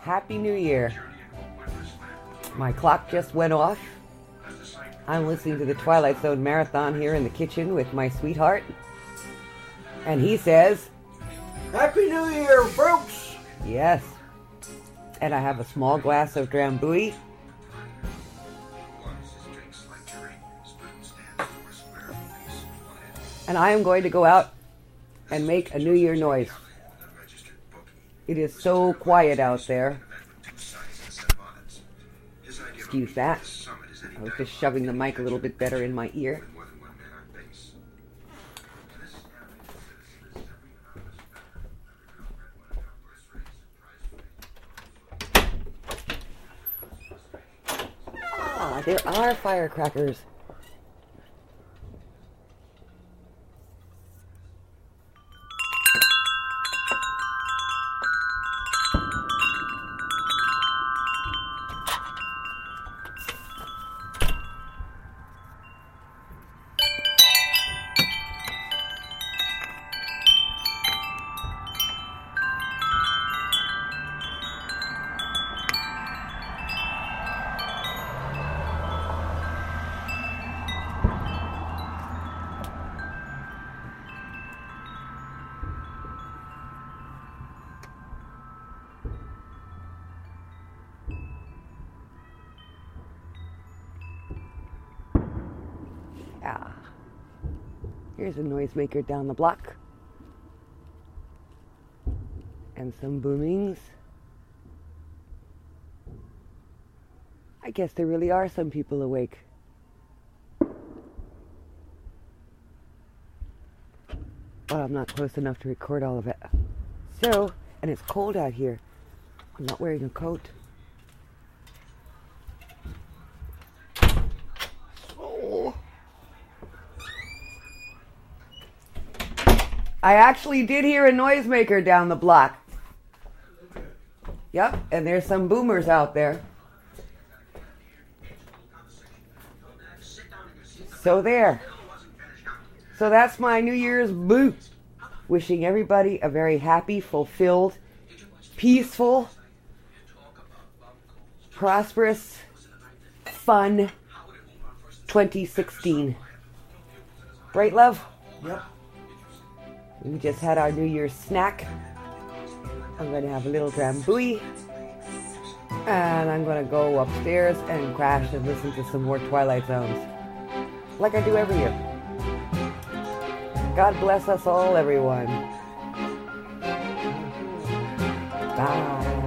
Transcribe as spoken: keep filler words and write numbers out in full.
Happy New Year. My clock just went off. I'm listening to the Twilight Zone marathon here in the kitchen with my sweetheart. And he says, Happy New Year, folks! Yes. And I have a small glass of Drambuie. And I am going to go out and make a New Year noise. It is so quiet out there. Excuse that. I was just shoving the mic a little bit better in my ear. Ah, there are firecrackers. Ah, here's a noisemaker down the block. And some boomings. I guess there really are some people awake. But I'm not close enough to record all of it. So, and it's cold out here. I'm not wearing a coat. I actually did hear a noisemaker down the block. Yep, and there's some boomers out there. So there. So that's my New Year's boot. Wishing everybody a very happy, fulfilled, peaceful, prosperous, fun twenty sixteen. Right, love? Yep. We just had our New Year's snack. I'm going to have a little Drambuie. And I'm going to go upstairs and crash and listen to some more Twilight Zones. Like I do every year. God bless us all, everyone. Bye.